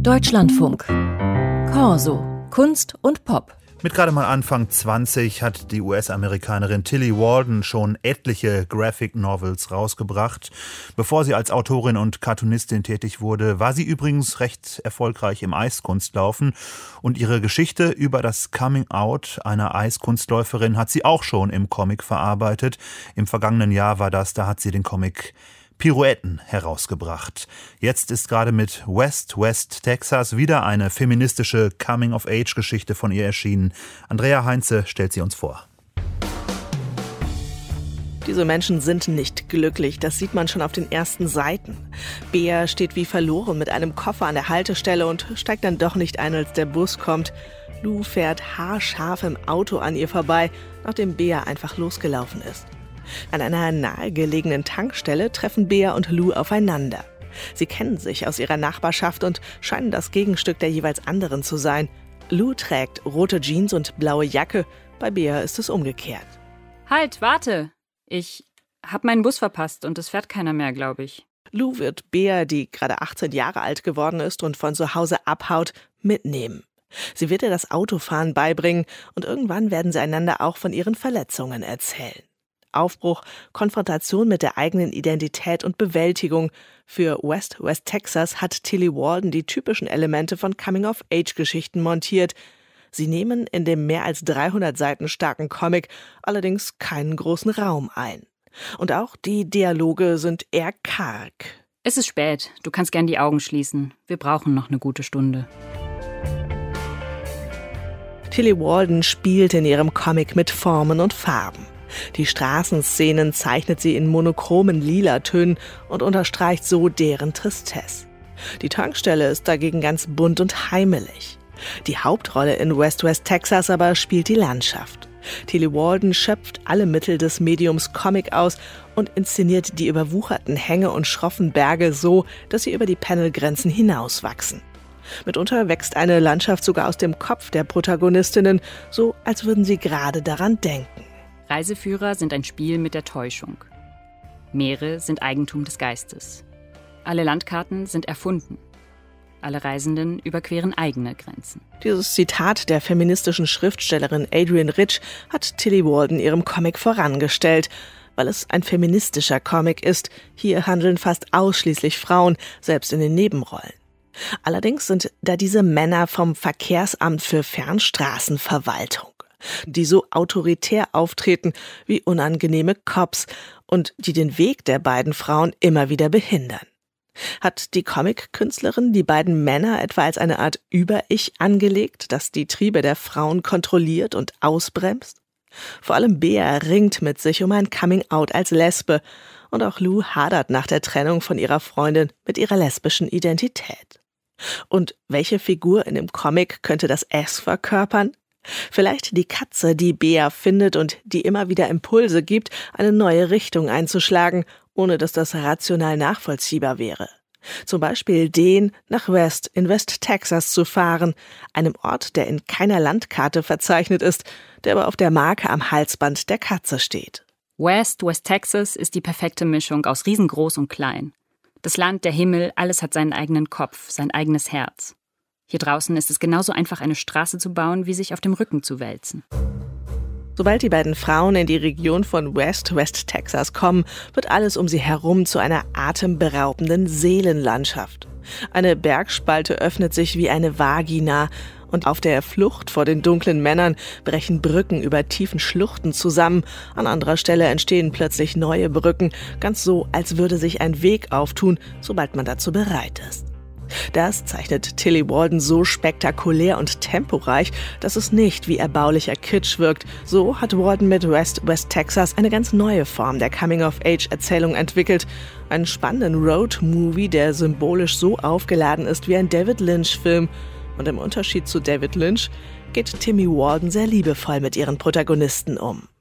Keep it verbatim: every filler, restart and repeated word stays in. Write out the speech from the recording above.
Deutschlandfunk. Corso. Kunst und Pop. Mit gerade mal Anfang zwanzig hat die U S-Amerikanerin Tillie Walden schon etliche Graphic Novels rausgebracht. Bevor sie als Autorin und Cartoonistin tätig wurde, war sie übrigens recht erfolgreich im Eiskunstlaufen. Und ihre Geschichte über das Coming-out einer Eiskunstläuferin hat sie auch schon im Comic verarbeitet. Im vergangenen Jahr war das, da hat sie den Comic Pirouetten herausgebracht. Jetzt ist gerade mit West West Texas wieder eine feministische Coming-of-Age-Geschichte von ihr erschienen. Andrea Heinze stellt sie uns vor. Diese Menschen sind nicht glücklich, das sieht man schon auf den ersten Seiten. Bea steht wie verloren mit einem Koffer an der Haltestelle und steigt dann doch nicht ein, als der Bus kommt. Lou fährt haarscharf im Auto an ihr vorbei, nachdem Bea einfach losgelaufen ist. An einer nahegelegenen Tankstelle treffen Bea und Lou aufeinander. Sie kennen sich aus ihrer Nachbarschaft und scheinen das Gegenstück der jeweils anderen zu sein. Lou trägt rote Jeans und blaue Jacke, bei Bea ist es umgekehrt. Halt, warte! Ich hab meinen Bus verpasst und es fährt keiner mehr, glaube ich. Lou wird Bea, die gerade achtzehn Jahre alt geworden ist und von zu Hause abhaut, mitnehmen. Sie wird ihr das Autofahren beibringen und irgendwann werden sie einander auch von ihren Verletzungen erzählen. Aufbruch, Konfrontation mit der eigenen Identität und Bewältigung. Für West West Texas hat Tillie Walden die typischen Elemente von Coming-of-Age-Geschichten montiert. Sie nehmen in dem mehr als dreihundert Seiten starken Comic allerdings keinen großen Raum ein. Und auch die Dialoge sind eher karg. Es ist spät, du kannst gern die Augen schließen. Wir brauchen noch eine gute Stunde. Tillie Walden spielt in ihrem Comic mit Formen und Farben. Die Straßenszenen zeichnet sie in monochromen Lilatönen und unterstreicht so deren Tristesse. Die Tankstelle ist dagegen ganz bunt und heimelig. Die Hauptrolle in West West Texas aber spielt die Landschaft. Tillie Walden schöpft alle Mittel des Mediums Comic aus und inszeniert die überwucherten Hänge und schroffen Berge so, dass sie über die Panelgrenzen hinauswachsen. Mitunter wächst eine Landschaft sogar aus dem Kopf der Protagonistinnen, so als würden sie gerade daran denken. Reiseführer sind ein Spiel mit der Täuschung. Meere sind Eigentum des Geistes. Alle Landkarten sind erfunden. Alle Reisenden überqueren eigene Grenzen. Dieses Zitat der feministischen Schriftstellerin Adrienne Rich hat Tillie Walden ihrem Comic vorangestellt, weil es ein feministischer Comic ist. Hier handeln fast ausschließlich Frauen, selbst in den Nebenrollen. Allerdings sind da diese Männer vom Verkehrsamt für Fernstraßenverwaltung, die so autoritär auftreten wie unangenehme Cops und die den Weg der beiden Frauen immer wieder behindern. Hat die Comic-Künstlerin die beiden Männer etwa als eine Art Über-Ich angelegt, das die Triebe der Frauen kontrolliert und ausbremst? Vor allem Bea ringt mit sich um ein Coming-out als Lesbe und auch Lou hadert nach der Trennung von ihrer Freundin mit ihrer lesbischen Identität. Und welche Figur in dem Comic könnte das S verkörpern? Vielleicht die Katze, die Bea findet und die immer wieder Impulse gibt, eine neue Richtung einzuschlagen, ohne dass das rational nachvollziehbar wäre. Zum Beispiel den, nach West in West Texas zu fahren, einem Ort, der in keiner Landkarte verzeichnet ist, der aber auf der Marke am Halsband der Katze steht. West West Texas ist die perfekte Mischung aus riesengroß und klein. Das Land, der Himmel, alles hat seinen eigenen Kopf, sein eigenes Herz. Hier draußen ist es genauso einfach, eine Straße zu bauen, wie sich auf dem Rücken zu wälzen. Sobald die beiden Frauen in die Region von West West Texas kommen, wird alles um sie herum zu einer atemberaubenden Seelenlandschaft. Eine Bergspalte öffnet sich wie eine Vagina und auf der Flucht vor den dunklen Männern brechen Brücken über tiefen Schluchten zusammen. An anderer Stelle entstehen plötzlich neue Brücken, ganz so, als würde sich ein Weg auftun, sobald man dazu bereit ist. Das zeichnet Tillie Walden so spektakulär und temporeich, dass es nicht wie erbaulicher Kitsch wirkt. So hat Walden mit West West Texas eine ganz neue Form der Coming-of-Age-Erzählung entwickelt. Einen spannenden Road-Movie, der symbolisch so aufgeladen ist wie ein David Lynch-Film. Und im Unterschied zu David Lynch geht Tillie Walden sehr liebevoll mit ihren Protagonisten um.